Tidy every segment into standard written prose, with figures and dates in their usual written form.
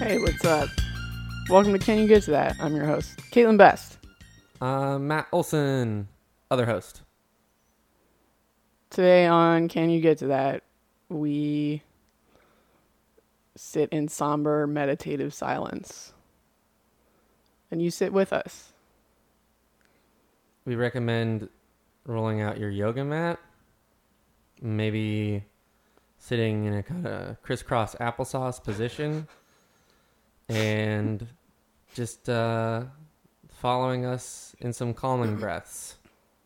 Hey, what's up? Welcome to Can You Get to That? I'm your host, Caitlin Best. Matt Olson, other host. Today on Can You Get to That, we sit in somber, meditative silence. And you sit with us. We recommend rolling out your yoga mat, maybe sitting in a kind of crisscross applesauce position, and just following us in some calming breaths.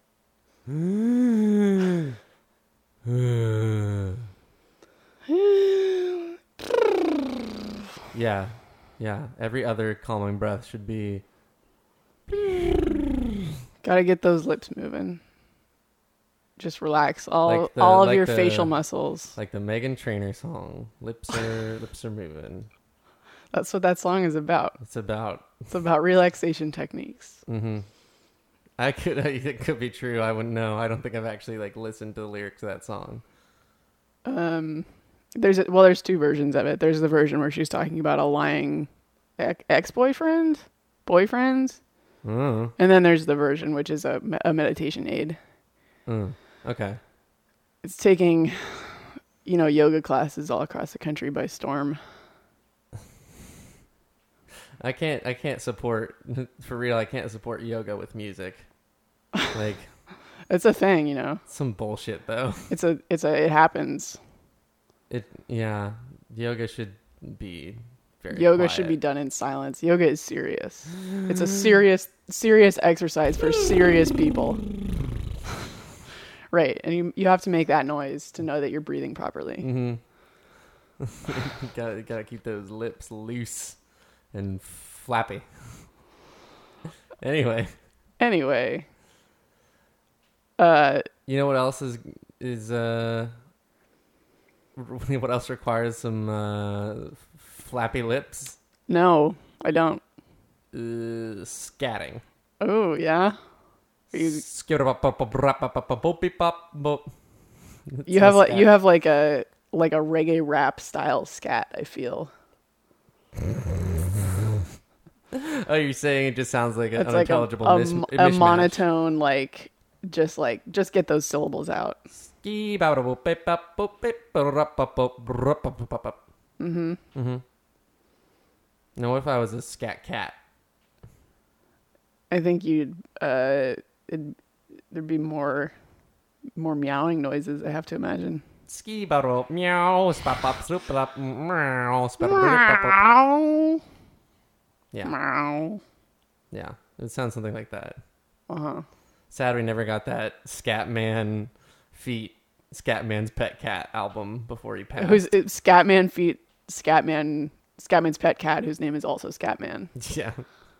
Yeah. Every other calming breath should be. Gotta get those lips moving. Just relax all Like of your facial muscles. Like the Meghan Trainor song. Lips are moving. That's what that song is about. It's about relaxation techniques. Mm-hmm. It could be true. I wouldn't know. I don't think I've actually listened to the lyrics of that song. There's two versions of it. There's the version where she's talking about a lying ex-boyfriend, boyfriends, and then there's the version which is a meditation aid. Okay. It's taking, yoga classes all across the country by storm. I can't support, for real, I can't support yoga with music. It's a thing, Some bullshit though. It happens. Yoga should be very Yoga quiet. should be done in silence. Yoga is serious. It's a serious exercise for serious people. Right. And you have to make that noise to know that you're breathing properly. Mm-hmm. gotta keep those lips loose and flappy. Anyway. You know what else is what else requires some flappy lips? No, I don't. Scatting. Oh, yeah? You have like a reggae rap style scat, I feel. Oh, you're saying it just sounds like an It's unintelligible a mishmash. monotone, just get those syllables out. Mm-hmm. Now, what if I was a scat cat? I think there'd be more meowing noises, I have to imagine. Ski bottle meow spap pop sloop pop meow spap. Yeah. Meow. Yeah. It sounds something like that. Uh-huh. Sad we never got that Scatman feat Scatman's Pet Cat album before he passed. It's Scatman feat Scatman's pet cat, whose name is also Scatman. Yeah.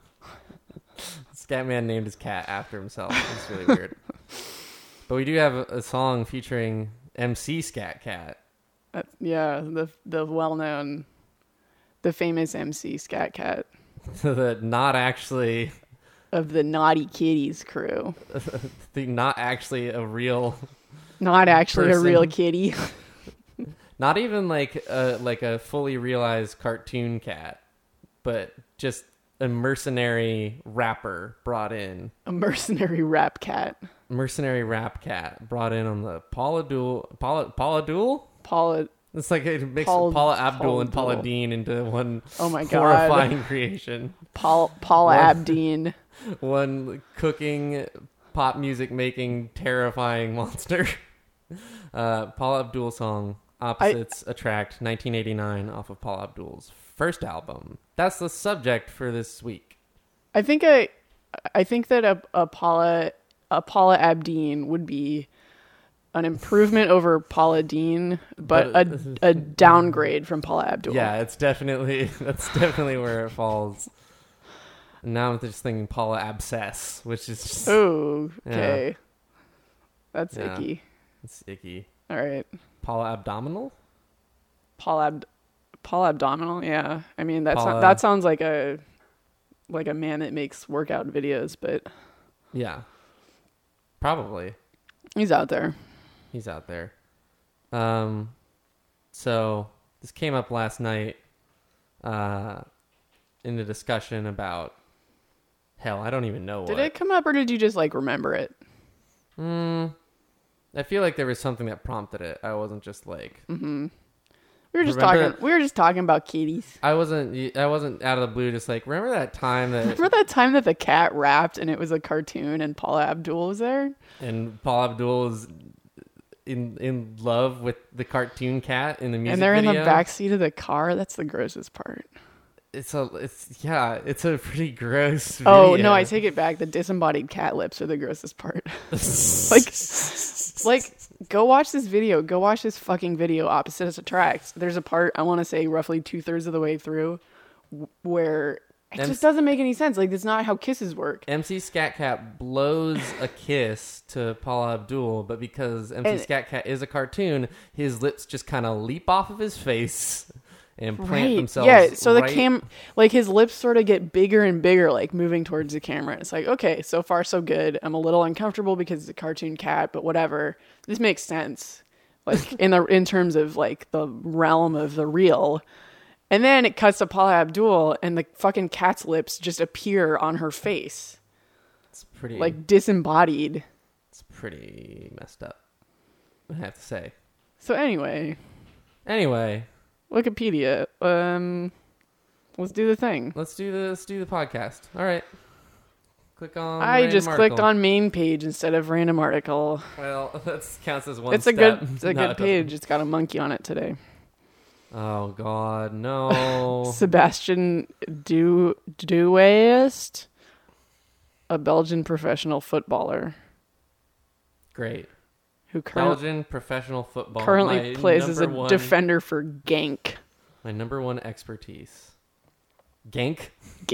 Scatman named his cat after himself. It's really weird. But we do have a song featuring MC Scat Cat. The well-known, the famous MC Scat Cat. Not actually... Of the Naughty Kitties crew. Not actually a real... Not actually person. A real kitty. Not even like a fully realized cartoon cat, but just a mercenary rapper brought in. A mercenary rap cat. Mercenary rap cat brought in on the Paula Abdul? It's like it makes Paula Abdul and Paula Deen into one horrifying creation. Paula Abdeen. One cooking, pop music making, terrifying monster. Paula Abdul song, Opposites Attract, 1989, off of Paula Abdul's first album. That's the subject for this week. I think that a Paula Abdeen would be an improvement over Paula Deen, but a downgrade from Paula Abdul. Yeah, that's definitely where it falls. Now I'm just thinking Paula Abscess, which is just... Oh, okay. Yeah. That's icky. It's icky. All right. Paula Abdominal? Paula Abdominal, yeah. I mean, that sounds like a man that makes workout videos, but... Yeah. Probably. He's out there. So, this came up last night in the discussion about, hell, I don't even know what. Did it come up or did you just like remember it? I feel like there was something that prompted it. I wasn't just like. Mm-hmm. We were just talking about kitties. I wasn't out of the blue just like, remember that time that the cat rapped and it was a cartoon and Paula Abdul was there? And Paula Abdul was in love with the cartoon cat in the music video? And they're video. in the backseat of the car. That's the grossest part. It's a pretty gross video. Oh, no, I take it back. The disembodied cat lips are the grossest part. like, go watch this video. Go watch this fucking video, Opposites Attract. There's a part, I want to say roughly 2/3 of the way through, where it just doesn't make any sense. Like, that's not how kisses work. MC Scat Cat blows a kiss to Paula Abdul, but because MC Scat Cat is a cartoon, his lips just kind of leap off of his face and plant themselves. Yeah, so like his lips sort of get bigger and bigger, like moving towards the camera. It's like, okay, so far so good. I'm a little uncomfortable because it's a cartoon cat, but whatever. This makes sense. Like in terms of like the realm of the real. And then it cuts to Paula Abdul and the fucking cat's lips just appear on her face. It's pretty like disembodied. It's pretty messed up, I have to say. So anyway, Wikipedia. Let's do the thing. Let's do the podcast. All right. Click on. I just clicked on main page instead of random article. Well, that counts as one. It's a good page. It's got a monkey on it today. Oh God, no! Sebastian Duest, a Belgian professional footballer. Great. Who Belgian professional football currently plays as a defender for Genk. My number one expertise. Genk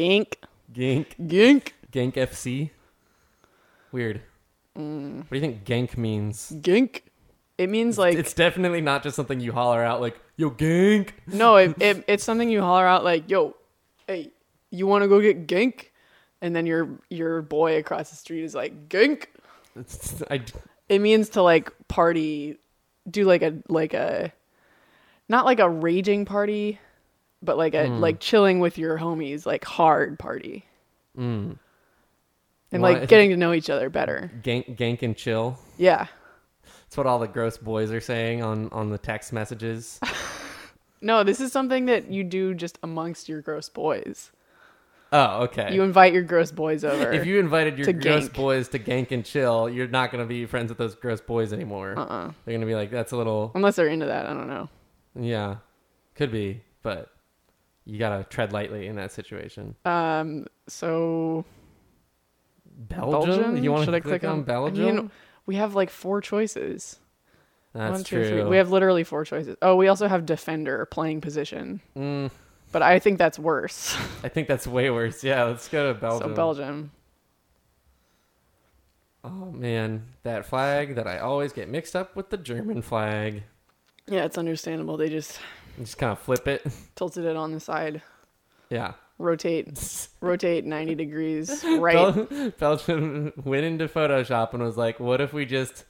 FC. Weird. What do you think Genk means? Genk. It means like it's definitely not just something you holler out like, "Yo, Genk." No, it's something you holler out like, "Yo, hey, you want to go get Genk?" And then your boy across the street is like, "Genk." It means to like party, do like a not like a raging party, but like a like chilling with your homies, like hard party. And like getting to know each other better. Gank and chill. Yeah. That's what all the gross boys are saying on the text messages. No, this is something that you do just amongst your gross boys. Oh, okay. You invite your gross boys over. If you invited your gross boys to gank and chill, you're not going to be friends with those gross boys anymore. They're going to be like, that's a little... Unless they're into that, I don't know. Yeah, could be, but you got to tread lightly in that situation. So... Belgium? You want to click on Belgium? I mean, we have like 4 choices. That's 1, 2, true. 3. We have literally 4 choices. Oh, we also have defender, playing position. But I think that's worse. I think that's way worse. Yeah, let's go to Belgium. So Belgium. Oh, man. That flag that I always get mixed up with the German flag. Yeah, it's understandable. They just kind of flip it. Tilted it on the side. Yeah. Rotate 90 degrees right. Belgium went into Photoshop and was like, what if we just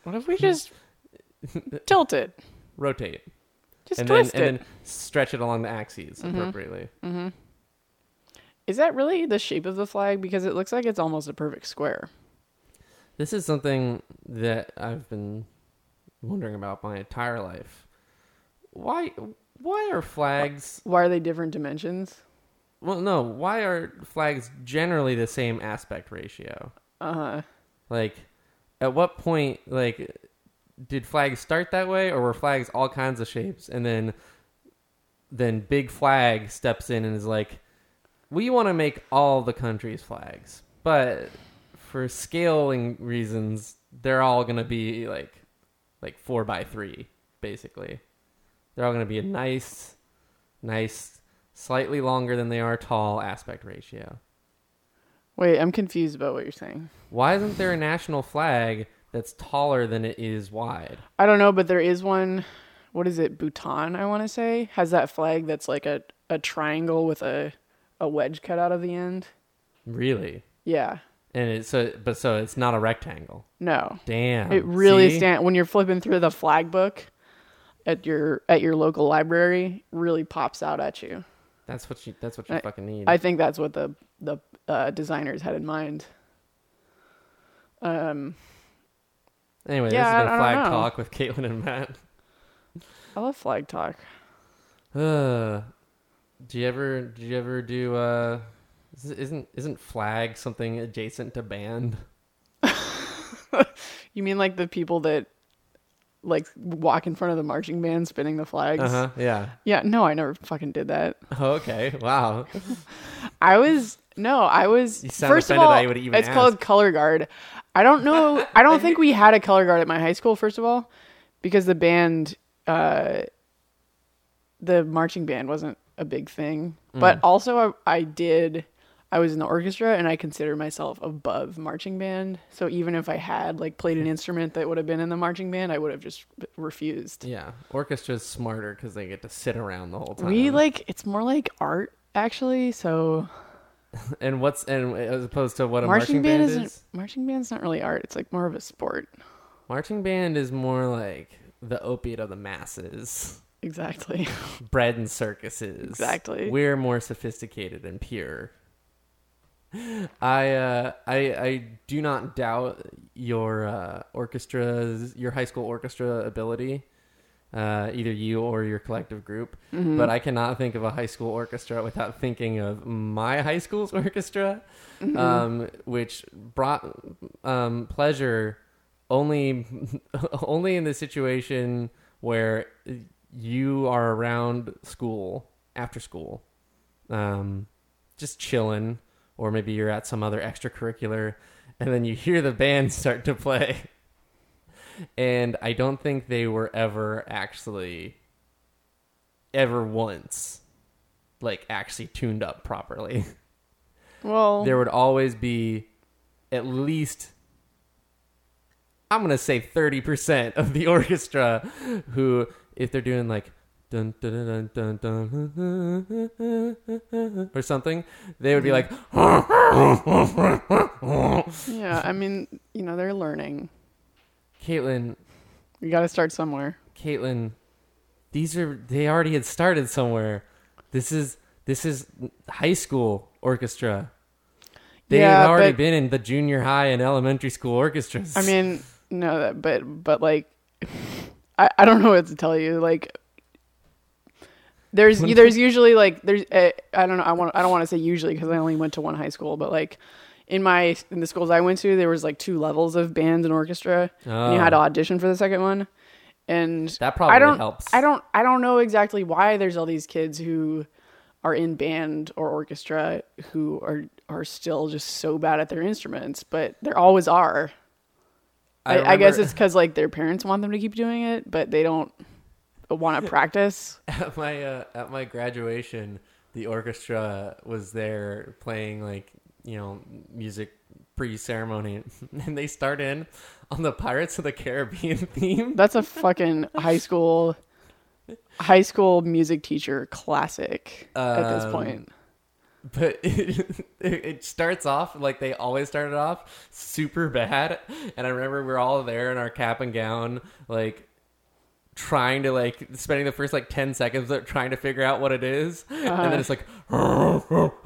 tilt it? Rotate. Just twist it. And then stretch it along the axes appropriately. Mm-hmm. Is that really the shape of the flag? Because it looks like it's almost a perfect square. This is something that I've been wondering about my entire life. Why are flags... Why are they different dimensions? Well, no. Why are flags generally the same aspect ratio? Like, at what point, like, did flags start that way, or were flags all kinds of shapes, and then Big Flag steps in and is like, we want to make all the countries flags, but for scaling reasons, they're all going to be like 4x3, basically. They're all going to be a nice, slightly longer than they are tall aspect ratio. Wait, I'm confused about what you're saying. Why isn't there a national flag that's taller than it is wide? I don't know, but there is one. What is it? Bhutan, I want to say, has that flag that's like a triangle with a wedge cut out of the end. Really? Yeah. And so it's not a rectangle. No. Damn. It really when you're flipping through the flag book at your local library, really pops out at you. That's what you fucking need. I think that's what the designers had in mind. Anyway, this has been Flag Talk with Caitlin and Matt. I love Flag Talk. Do you ever do isn't flag something adjacent to band? You mean like the people that like walk in front of the marching band spinning the flags? Yeah. Yeah, no, I never fucking did that. Oh, okay. Wow. I was You sound first of offended all, I would even it's ask. called color guard. I don't know. I don't think we had a color guard at my high school, first of all, because the band the marching band wasn't a big thing. But also I was in the orchestra and I consider myself above marching band. So even if I had like played an instrument that would have been in the marching band, I would have just refused. Yeah. Orchestra's smarter because they get to sit around the whole time. It's more like art actually. So and as opposed to what a marching band is? Marching band's not really art. It's like more of a sport. Marching band is more like the opiate of the masses. Exactly. Bread and circuses. Exactly. We're more sophisticated and pure. I do not doubt your your high school orchestra ability, either you or your collective group. Mm-hmm. But I cannot think of a high school orchestra without thinking of my high school's orchestra, which brought pleasure only in the situation where you are around school after school, just chilling, or maybe you're at some other extracurricular, and then you hear the band start to play. And I don't think they were ever once, like, actually tuned up properly. Well, there would always be at least, I'm going to say 30% of the orchestra who, if they're doing like dun dun dun dun dun or something, they would be like, yeah, I mean, they're learning. Caitlin, you got to start somewhere. Caitlin, they already had started somewhere. This is high school orchestra. They've already been in the junior high and elementary school orchestras. I mean, no, but like, I don't know what to tell you. Like, there's usually like I don't know. I don't want to say usually because I only went to one high school, but like in the schools I went to, there was like 2 levels of band and orchestra, and you had to audition for the second one. And that probably helps. I don't know exactly why there's all these kids who are in band or orchestra who are still just so bad at their instruments, but there always are. I guess it's because like their parents want them to keep doing it, but they don't want to practice. At my graduation, the orchestra was there playing like music pre-ceremony, and they start in on the Pirates of the Caribbean theme. That's a fucking high school music teacher classic at this point. But it starts off like they always started off super bad, and I remember we're all there in our cap and gown, like trying to like spending the first like 10 seconds trying to figure out what it is, and then it's like and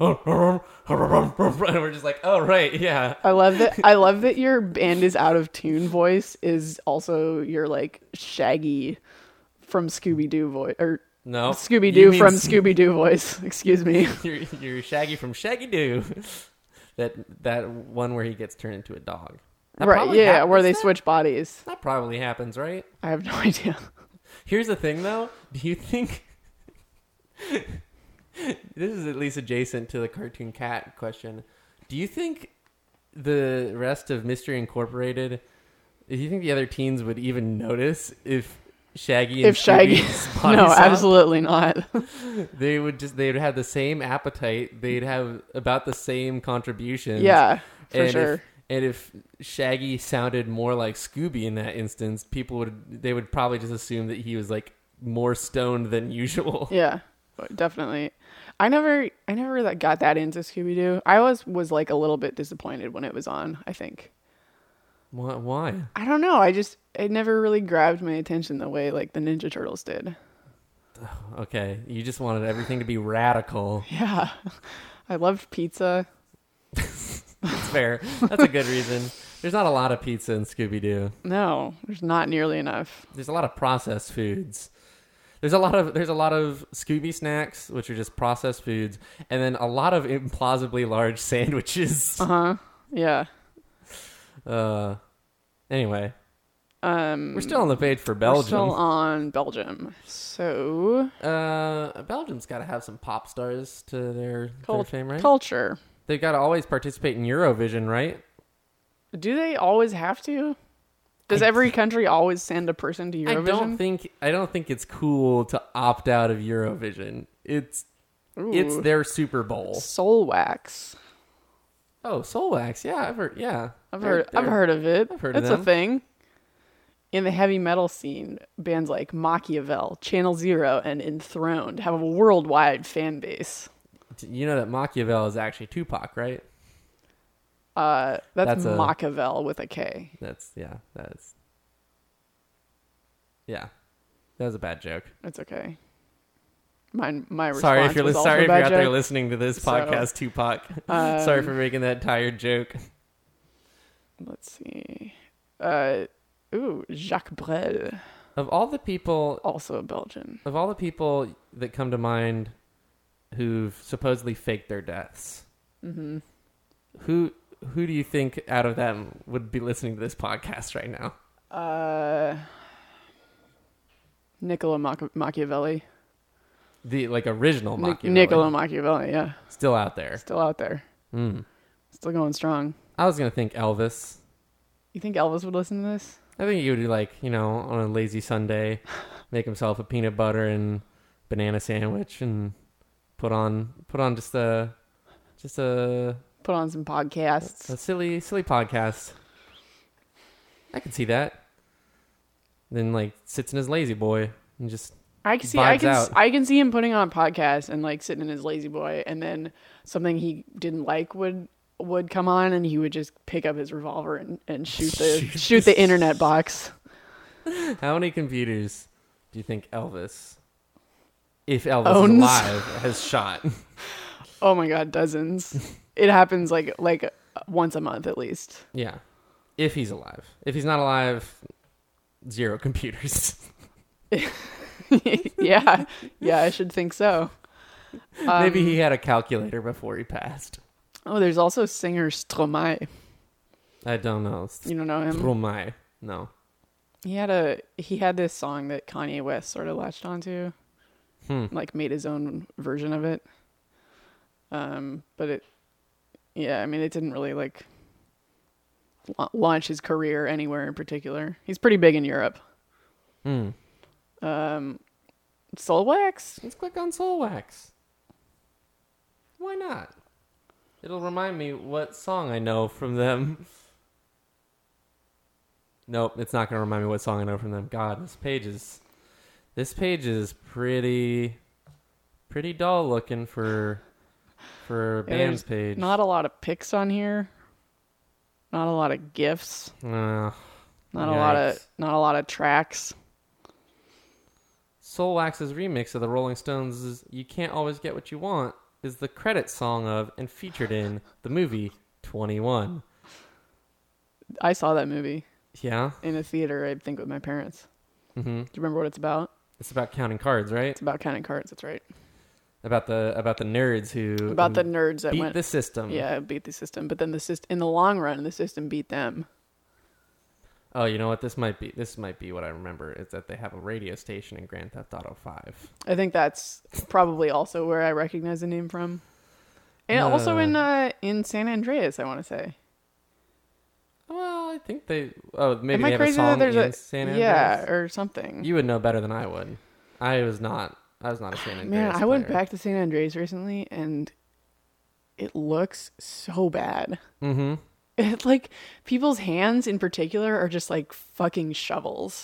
we're just like, oh right, yeah. I love that your band is out of tune voice is also your like Shaggy from Scooby-Doo voice, or no, Scooby-Doo from Scooby-Doo voice. Excuse me. You're Shaggy from Shaggy-Doo. That one where he gets turned into a dog. Right, yeah, where they switch bodies. That probably happens, right? I have no idea. Here's the thing, though. Do you think... This is at least adjacent to the cartoon cat question. Do you think the rest of Mystery Incorporated... Do you think the other teens would even notice if Shaggy and Scooby's body no, swap? Absolutely not. They would have the same appetite. They'd have about the same contributions. Yeah, for sure. If Shaggy sounded more like Scooby in that instance, they would probably just assume that he was like more stoned than usual. Yeah, definitely. I never got that into Scooby-Doo. I was like a little bit disappointed when it was on, I think. Why? I don't know. It never really grabbed my attention the way like the Ninja Turtles did. Okay, you just wanted everything to be radical. Yeah. I loved pizza. That's fair. That's a good reason. There's not a lot of pizza in Scooby-Doo. No, there's not nearly enough. There's a lot of processed foods. There's a lot of Scooby snacks, which are just processed foods, and then a lot of implausibly large sandwiches. Yeah. Anyway, we're still on the page for Belgium. We're still on Belgium. So, Belgium's got to have some pop stars to their fame, right? Culture. They've got to always participate in Eurovision, right? Do they always have to? Does every country always send a person to Eurovision? I don't think it's cool to opt out of Eurovision. It's their Super Bowl. Soulwax. Oh, Soulwax. Yeah, I've heard. Yeah, I've heard of it. I've heard That's of them. a thing. In the heavy metal scene, bands like Machiavel, Channel Zero, and Enthroned have a worldwide fan base. You know that Machiavel is actually Tupac, right? That's Machiavel with a K. That was a bad joke. It's okay. My response sorry if you're was sorry if you're out joke. there listening to this podcast, Tupac. Sorry for making that tired joke. Let's see. Jacques Brel. Of all the people, also a Belgian. Of all the people that come to mind who've supposedly faked their deaths, who do you think out of them would be listening to this podcast right now? Niccolo Machiavelli. The original Machiavelli. Niccolo Machiavelli, yeah. Still out there. Still going strong. I was going to think Elvis. You think Elvis would listen to this? I think he would on a lazy Sunday, make himself a peanut butter and banana sandwich and put on put on some podcasts. A silly podcast. I can see that. Then sits in his lazy boy and just I can see him putting on a podcast and sitting in his lazy boy, and then something he didn't like would come on, and he would just pick up his revolver and shoot the internet box. How many computers do you think Elvis, if Elvis owns? Is alive, has shot? Oh my God, dozens. It happens like once a month at least. Yeah, if he's alive. If he's not alive, 0 computers. yeah, I should think so. Maybe he had a calculator before he passed. Oh, there's also singer Stromae. I don't know. You don't know him? Stromae, no. He had this song that Kanye West sort of latched onto, made his own version of it. But it didn't really launch his career anywhere in particular. He's pretty big in Europe. Soulwax? Let's click on Soulwax. Why not? It'll remind me what song I know from them. Nope, it's not going to remind me what song I know from them. God, this page is pretty dull looking for a band's page. Not a lot of pics on here. Not a lot of GIFs. Not a lot of tracks. Soulwax's remix of the Rolling Stones' "You Can't Always Get What You Want" is the credit song of and featured in the movie 21. I saw that movie. Yeah? In a theater, I think, with my parents. Mm-hmm. Do you remember what it's about? It's about counting cards, right? It's about counting cards, that's right. About the nerds who... About the nerds that beat the system. Yeah, beat the system. But then in the long run, the system beat them. Oh, you know what? This might be what I remember, is that they have a radio station in Grand Theft Auto 5. I think that's probably also where I recognize the name from. And also in San Andreas, I want to say. Well, I think maybe they have a song in San Andreas. Yeah, or something. You would know better than I would. I was not a San Andreas Man, I player. went back to San Andreas recently, and it looks so bad. Mm-hmm. It's people's hands in particular are just fucking shovels.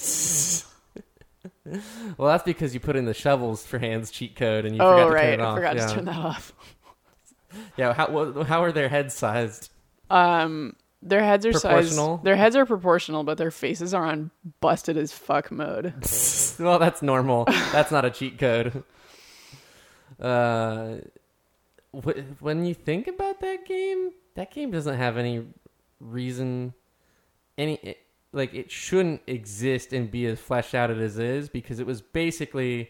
Well, that's because you put in the shovels for hands cheat code and you forgot to turn it off. I forgot to turn that off. Yeah, how are their heads sized? Their heads are proportional. Their heads are proportional, but their faces are on busted as fuck mode. Well, that's normal. That's not a cheat code. When you think about that game doesn't have any reason, it shouldn't exist and be as fleshed out as it is, because it was basically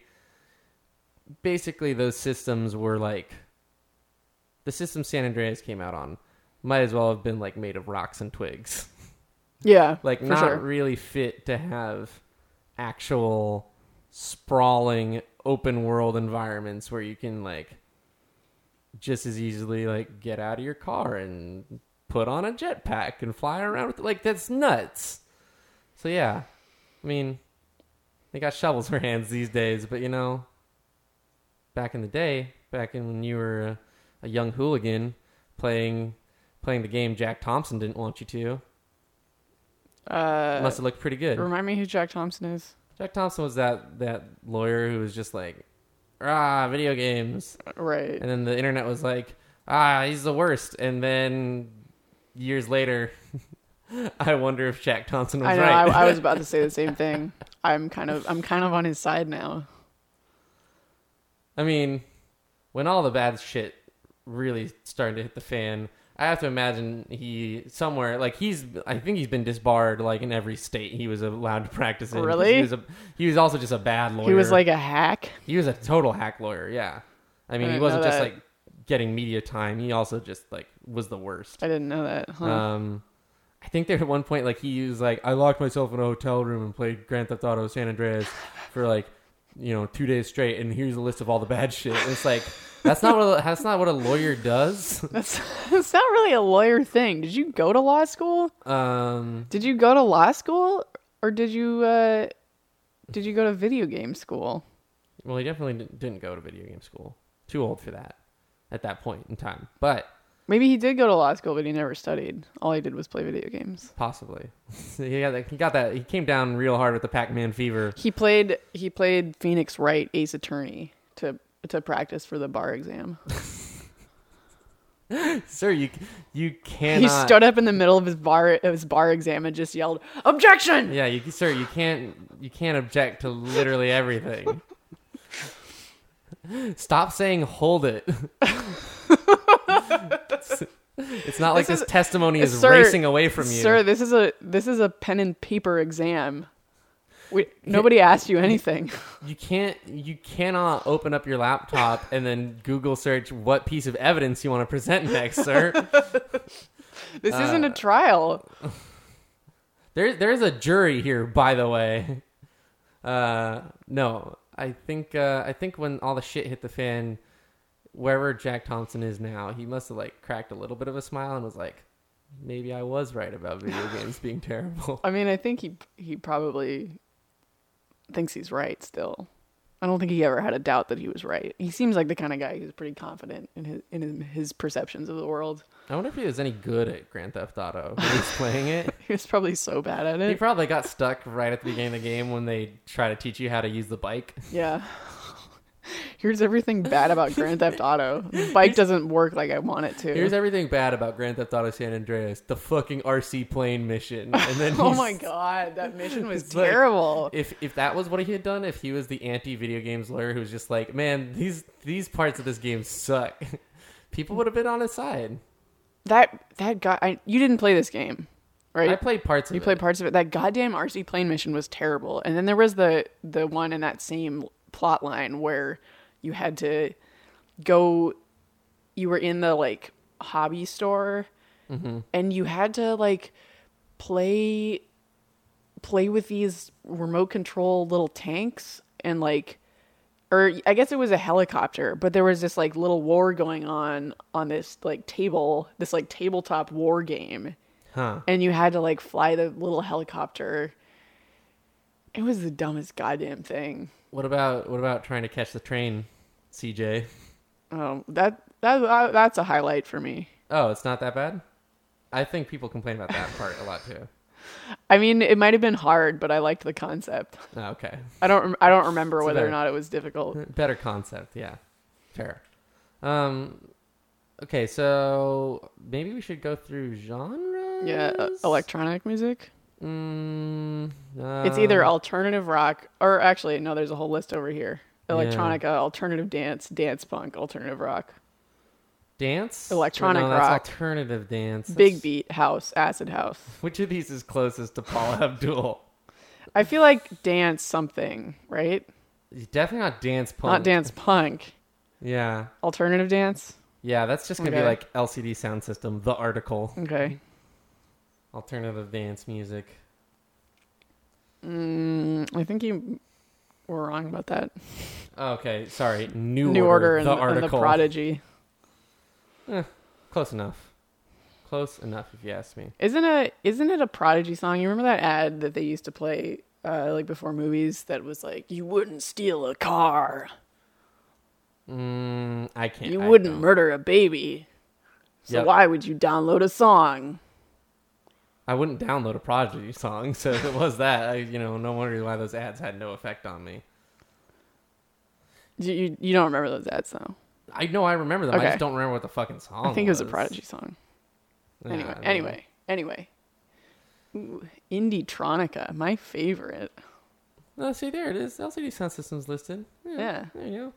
those systems were like, the system San Andreas came out on might as well have been like made of rocks and twigs. Yeah, like not really fit to have actual sprawling open world environments where you can like just as easily like get out of your car and put on a jetpack and fly around with it. Like, that's nuts. So yeah, I mean, they got shovels for hands these days, but you know, back in the day, back in when you were a young hooligan playing the game Jack Thompson didn't want you to. Must have looked pretty good. Remind me who Jack Thompson is. Jack Thompson was that lawyer who was just like, video games. Right. And then the internet was like, he's the worst. And then years later, I wonder if Jack Thompson was right. I was about to say the same thing. I'm kind of on his side now. I mean, when all the bad shit really started to hit the fan, I have to imagine I think he's been disbarred like in every state he was allowed to practice in. Really? He was also just a bad lawyer. He was like a hack? He was a total hack lawyer, yeah. I mean, he wasn't just like getting media time. He also just like was the worst. I didn't know that. Huh. I think there at one point like he was like, I locked myself in a hotel room and played Grand Theft Auto San Andreas for like, 2 days straight, and here's a list of all the bad shit. And it's like, that's not what a lawyer does. That's not really a lawyer thing. Did you go to law school? Did you go to law school, or did you go to video game school? Well, he definitely didn't go to video game school. Too old for that at that point in time. But maybe he did go to law school, but he never studied. All he did was play video games. Possibly. He got that. He came down real hard with the Pac-Man fever. He played Phoenix Wright Ace Attorney to practice for the bar exam. Sir, you cannot. He stood up in the middle of his bar exam and just yelled, "Objection!" Yeah, sir, you can't object to literally everything. Stop saying "hold it." It's not like this testimony is racing away from you. Sir, this is a pen and paper exam. Nobody asked you anything. You cannot open up your laptop and then Google search what piece of evidence you want to present next, sir. This isn't a trial. There's a jury here, by the way. No, I think when all the shit hit the fan, wherever Jack Thompson is now, he must have like cracked a little bit of a smile and was like, maybe I was right about video games being terrible. I mean, I think he probably thinks he's right still. I don't think he ever had a doubt that he was right. He seems like the kind of guy who's pretty confident in his perceptions of the world. I wonder if he was any good at Grand Theft Auto when he was playing it. He was probably so bad at it. He probably got stuck right at the beginning of the game when they try to teach you how to use the bike. Yeah. Here's everything bad about Grand Theft Auto. The bike doesn't work like I want it to. Here's everything bad about Grand Theft Auto San Andreas. The fucking RC plane mission. And then oh my god, that mission was terrible. Like, if that was what he had done, if he was the anti-video games lawyer who was just like, man, these parts of this game suck, people would have been on his side. That guy, you didn't play this game, right? I played parts of it. You played parts of it. That goddamn RC plane mission was terrible. And then there was the one in that same plot line where you had to go, you were in the like hobby store, and you had to like play with these remote control little tanks, and like, or I guess it was a helicopter, but there was this like little war going on this like tabletop war game. And you had to like fly the little helicopter. It was the dumbest goddamn thing. What about trying to catch the train, CJ? Oh, that's a highlight for me. Oh, it's not that bad? I think people complain about that part a lot too. I mean, it might have been hard, but I liked the concept. Oh, okay. I don't remember whether or not it was difficult. Better concept, yeah. Fair. Okay, so maybe we should go through genre. Yeah, electronic music. It's either alternative rock or actually no. There's a whole list over here. Electronica, alternative dance, dance punk, alternative rock. Dance? Electronic no, rock. That's alternative dance. Big beat, house, acid house. Which of these is closest to Paula Abdul? I feel like dance something, right? Definitely not dance punk. Not dance punk. Yeah. Alternative dance? Yeah, that's just going to be like LCD Sound System, the article. Okay. Alternative dance music. I think you were wrong about that. Okay, sorry. New Order the article. And the Prodigy. Close enough. Close enough, if you ask me. Isn't it a Prodigy song? You remember that ad that they used to play like before movies that was like, you wouldn't steal a car. I can't. You wouldn't murder a baby. So why would you download a song? I wouldn't download a Prodigy song, so if it was that, no wonder why those ads had no effect on me. You don't remember those ads, though? I know I remember them. Okay. I just don't remember what the fucking song was. I think it was a Prodigy song. Anyway. Ooh, Indie-tronica, my favorite. Oh, see, there it is. LCD Sound System's listed. Yeah. There you go.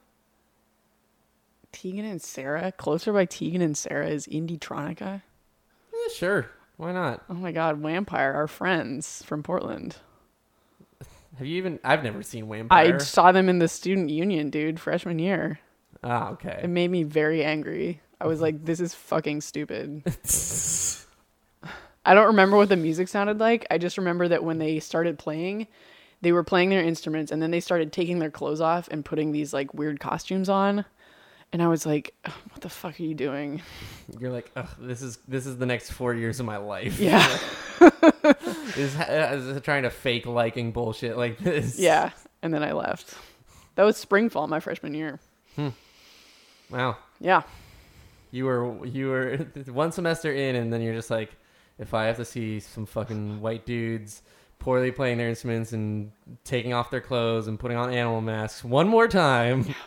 Tegan and Sarah? Closer by Tegan and Sarah is Indie-tronica? Yeah, sure. Why not? Oh my god, Vampire, our friends from Portland. Have you even... I've never seen Vampire. I saw them in the student union, dude, freshman year. Ah, okay. It made me very angry. I was like, this is fucking stupid. I don't remember what the music sounded like. I just remember that when they started playing, they were playing their instruments and then they started taking their clothes off and putting these like weird costumes on. And I was like, what the fuck are you doing? You're like, this is the next 4 years of my life. Yeah. is trying to fake liking bullshit like this. Yeah. And then I left. That was spring fall my freshman year. Wow. Yeah. You were one semester in and then you're just like, if I have to see some fucking white dudes poorly playing their instruments and taking off their clothes and putting on animal masks one more time. Yeah.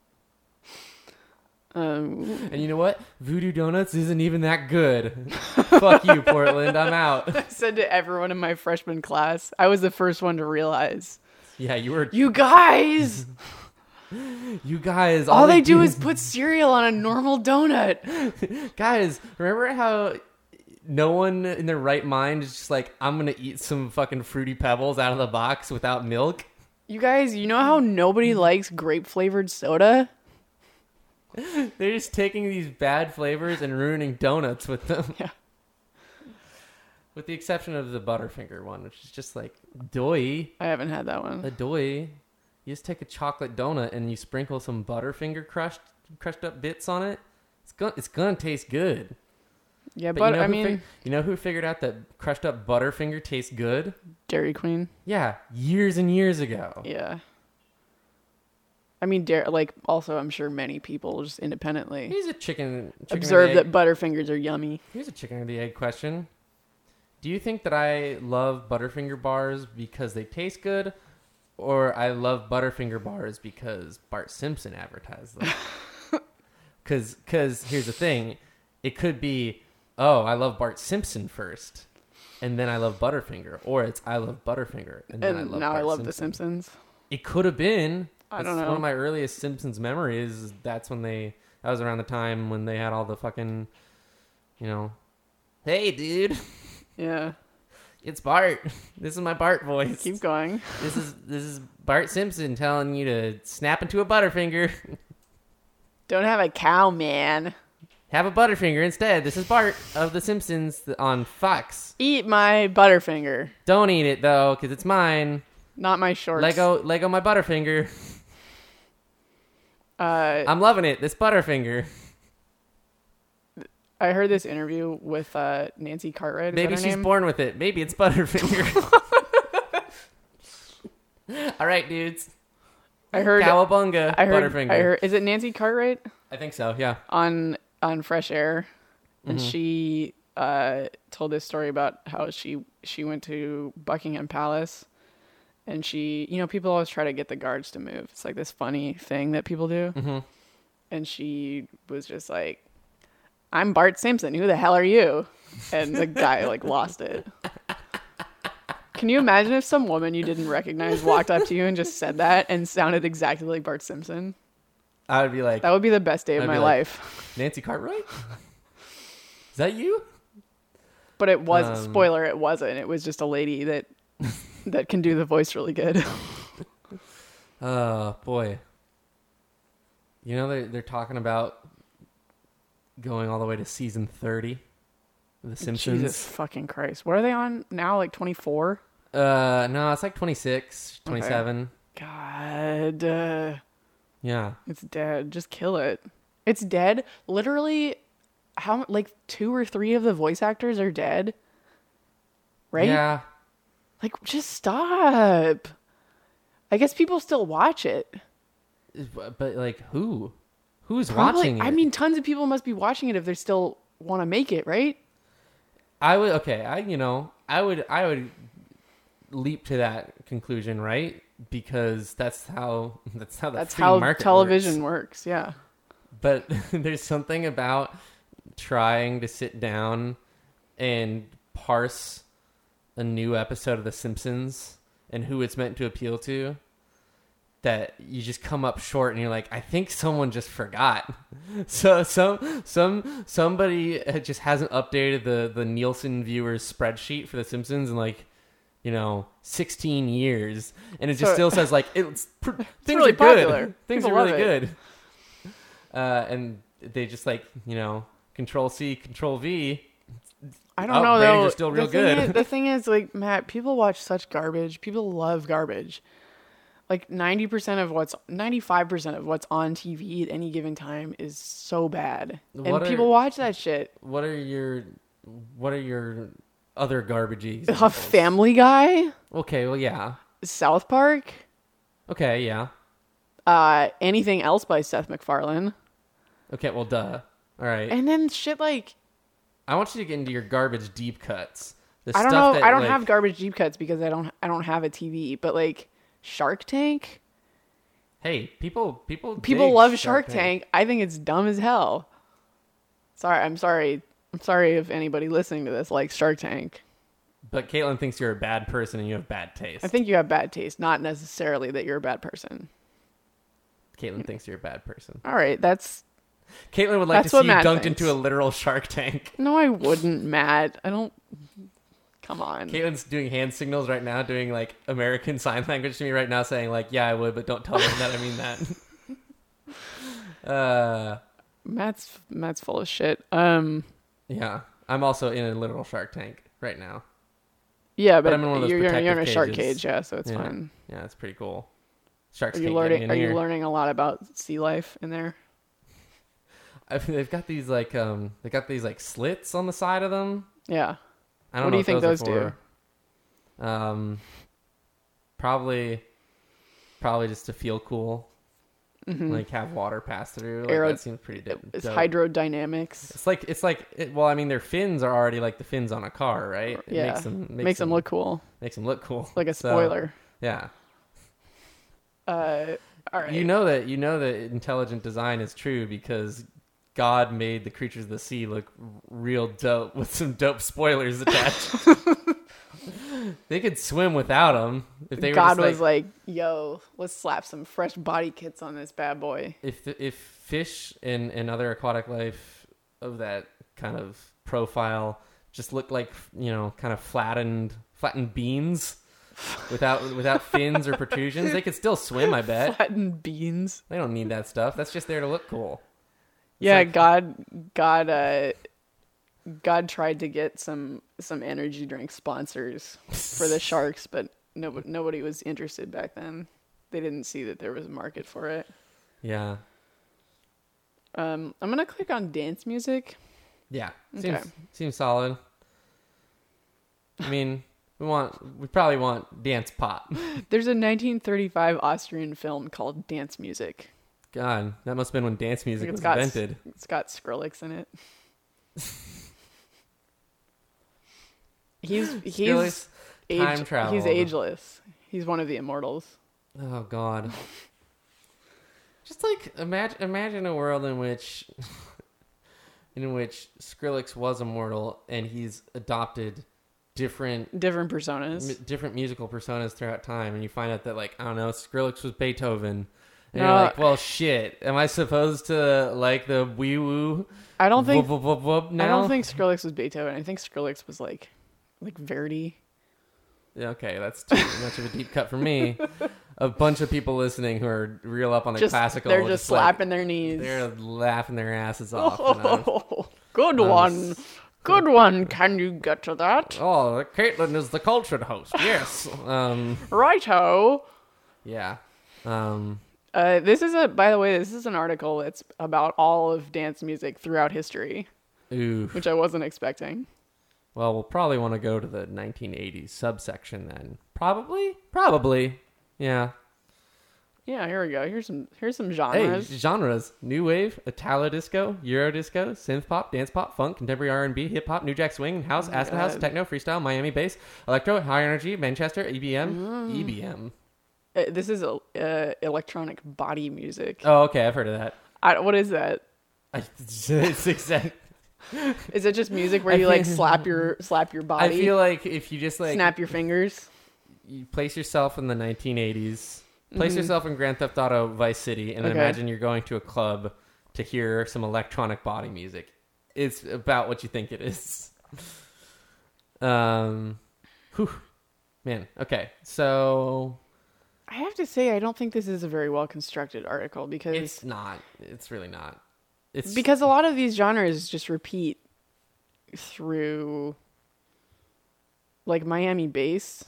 And you know what? Voodoo Donuts isn't even that good. Fuck you, Portland. I'm out. I said to everyone in my freshman class, I was the first one to realize. Yeah, you were. You guys! You guys. All they do is put cereal on a normal donut. Guys, remember how no one in their right mind is just like, I'm going to eat some fucking Fruity Pebbles out of the box without milk? You guys, you know how nobody likes grape-flavored soda? They're just taking these bad flavors and ruining donuts with them. Yeah. With the exception of the Butterfinger one, which is just like doy. I haven't had that one. A doy. You just take a chocolate donut and you sprinkle some Butterfinger crushed up bits on it. It's gonna taste good. Yeah, but you know who figured out that crushed up Butterfinger tastes good? Dairy Queen. Yeah, years and years ago. Yeah. I mean, also, I'm sure many people just independently Here's a chicken observe that Butterfingers are yummy. Here's a chicken or the egg question. Do you think that I love Butterfinger bars because they taste good, or I love Butterfinger bars because Bart Simpson advertised them? Because here's the thing. It could be, I love Bart Simpson first, and then I love Butterfinger. Or it's I love Butterfinger, and then I love now Bart I love Simpson. The Simpsons. It could have been. I don't know. One of my earliest Simpsons memories. That was around the time when they had all the fucking, hey, dude. Yeah. It's Bart. This is my Bart voice. Keep going. This is Bart Simpson telling you to snap into a Butterfinger. Don't have a cow, man. Have a Butterfinger instead. This is Bart of The Simpsons on Fox. Eat my Butterfinger. Don't eat it, though, because it's mine. Not my shorts. Lego my Butterfinger. I'm loving it. This Butterfinger. I heard this interview with Nancy Cartwright. Maybe she's born with it. Maybe it's Butterfinger. All right, dudes. I heard Cowabunga. Butterfinger. I heard. Is it Nancy Cartwright? I think so. Yeah. On Fresh Air, and she told this story about how she went to Buckingham Palace, and people always try to get the guards to move. It's like this funny thing that people do. Mm-hmm. And she was just like, I'm Bart Simpson. Who the hell are you? and the guy like lost it. Can you imagine if some woman you didn't recognize walked up to you and just said that and sounded exactly like Bart Simpson? I would be like, that would be the best day of my life. Nancy Cartwright? Is that you? But it was, spoiler, it wasn't. It was just a lady that can do the voice really good. Oh, boy. You know, they're talking about going all the way to season 30 of The Simpsons. Jesus fucking Christ. What are they on now? Like 24? No, it's like 26, 27. Okay. God. Yeah. It's dead. Just kill it. It's dead. Literally, like 2 or 3 of the voice actors are dead. Right? Yeah. Like, just stop. I guess people still watch it. But, like, who? Who's Probably, watching it? I mean, tons of people must be watching it if they still want to make it, right? I would leap to that conclusion, right? Because that's how television works. Yeah. But there's something about trying to sit down and parse a new episode of The Simpsons and who it's meant to appeal to, that you just come up short and you're like, I think someone just forgot. So somebody just hasn't updated the Nielsen viewers spreadsheet for The Simpsons in 16 years, and it just still says like things really are popular. Good. Things People are really love good. And they just Control C, Control V. I don't know though. Ratings are still real good. The thing is, like, Matt, people watch such garbage. People love garbage. Like 95% of what's on TV at any given time is so bad, and people watch that shit. What are your other garbagey? A Family Guy. Okay, well, yeah. South Park. Okay, yeah. Anything else by Seth MacFarlane. Okay, well, duh. All right. And then shit like, I want you to get into your garbage deep cuts. I don't know. I don't have garbage deep cuts because I don't have a TV. But like Shark Tank. Hey, people love Shark Tank. I think it's dumb as hell. I'm sorry if anybody listening to this likes Shark Tank. But Caitlin thinks you're a bad person and you have bad taste. I think you have bad taste, not necessarily that you're a bad person. Caitlin thinks you're a bad person. All right, Caitlin would like to see you dunked into a literal Shark Tank. No, I wouldn't, Matt. I don't. Come on. Caitlin's doing hand signals right now, doing like American Sign Language to me right now, saying like, "Yeah, I would, but don't tell them that I mean that." Matt's full of shit. Yeah, I'm also in a literal Shark Tank right now. Yeah, but I'm in one of those you're in a cages. shark cage, yeah, so it's fine. Yeah, it's pretty cool. Sharks. Are you learning a lot about sea life in there? They've got these slits on the side of them. Yeah. I don't know. What do you think those do? Probably just to feel cool. Mm-hmm. Like have water pass through. That seems pretty dope. It's hydrodynamics. Well, I mean, their fins are already like the fins on a car, right? It makes them look cool. Makes them look cool. Like a spoiler. Yeah. All right. You know that intelligent design is true because God made the creatures of the sea look real dope with some dope spoilers attached. They could swim without them. If they God was like, "Yo, let's slap some fresh body kits on this bad boy." If fish and other aquatic life of that kind of profile just look like kind of flattened beans without fins or protrusions, they could still swim. I bet. Flattened beans. They don't need that stuff. That's just there to look cool. Yeah, God tried to get some energy drink sponsors for the sharks, but nobody was interested back then. They didn't see that there was a market for it. Yeah. I'm gonna click on dance music. Yeah, seems solid. I mean, we probably want dance pop. There's a 1935 Austrian film called Dance Music. God, that must have been when dance music was invented. It's got Skrillex in it. He's time travel. He's ageless. He's one of the immortals. Oh God! Just like imagine a world in which in which Skrillex was immortal and he's adopted different personas, different musical personas throughout time, and you find out that, like, I don't know, Skrillex was Beethoven, and you're like, well, shit, am I supposed to like the wee woo? I don't think now? I don't think Skrillex was Beethoven. I think Skrillex was like Verdi. Yeah, okay, that's too much of a deep cut for me. A bunch of people listening who are real up on the classical, they're just slapping their knees, they're laughing their asses off. Good one. Good one. Can you get to that? Oh, Caitlin is the cultured host. Yes. Righto. Yeah. This is by the way, this is an article that's about all of dance music throughout history. Ooh. Which I wasn't expecting. Well, we'll probably want to go to the 1980s subsection then. Probably. Yeah. Yeah, here we go. Here's some genres. Hey, genres: new wave, Italo disco, Euro disco, synth pop, dance pop, funk, contemporary R&B, hip hop, new jack swing, house, acid house, techno, freestyle, Miami bass, electro, high energy, Manchester, EBM. This is electronic body music. Oh, okay, I've heard of that. What is that? It's exact. Is it just music where you slap your body? I feel like if you just snap your fingers, you place yourself in the 1980s. Place yourself in Grand Theft Auto Vice City and imagine you're going to a club to hear some electronic body music. It's about what you think it is. Man, okay. So I have to say I don't think this is a very well constructed article because it's not. It's really not. It's because a lot of these genres just repeat through, like, Miami bass.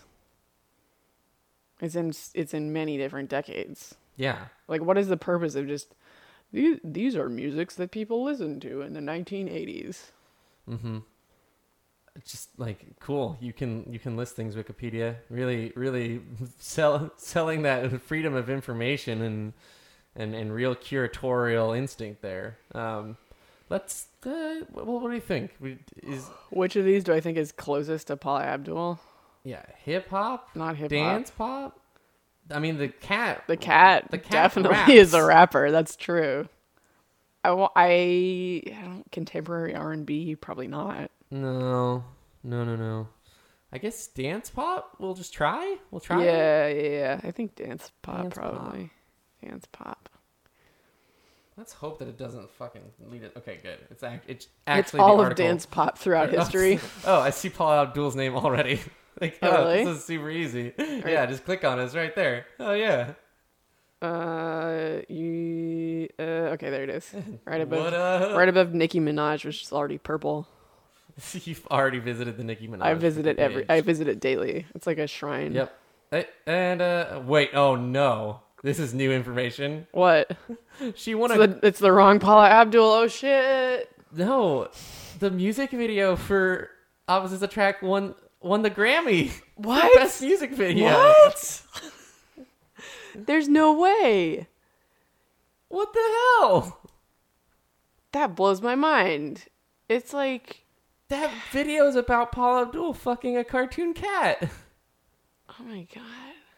It's in many different decades. Yeah. Like, what is the purpose of just these are musics that people listened to in the 1980s? Mm-hmm. Just like cool. You can list things. Wikipedia really selling that freedom of information and real curatorial instinct there. Let's. What do you think? Which of these do I think is closest to Paula Abdul? Yeah, hip hop, not hip hop, dance pop. I mean, the cat definitely raps. is a rapper. That's true. I don't contemporary R&B, probably not. No. I guess dance pop. We'll just try. We'll try. Yeah. I think dance pop probably. Dance pop. Let's hope that it doesn't fucking lead it. Okay, good. It's actually all the of dance pop throughout history. Oh, I see Paula Abdul's name already. Like, really? This is super easy. Yeah, just click on it. It's right there. Oh yeah. Okay, there it is. Right above Nicki Minaj, which is already purple. You've already visited the Nicki Minaj. I visit it daily. It's like a shrine. Yep. And wait, oh no. This is new information. What? She won it's the wrong Paula Abdul. Oh shit. No. The music video for Opposites Attract won the Grammy. What? For best music video. What? There's no way. What the hell? That blows my mind. It's like that video is about Paula Abdul fucking a cartoon cat. Oh my god.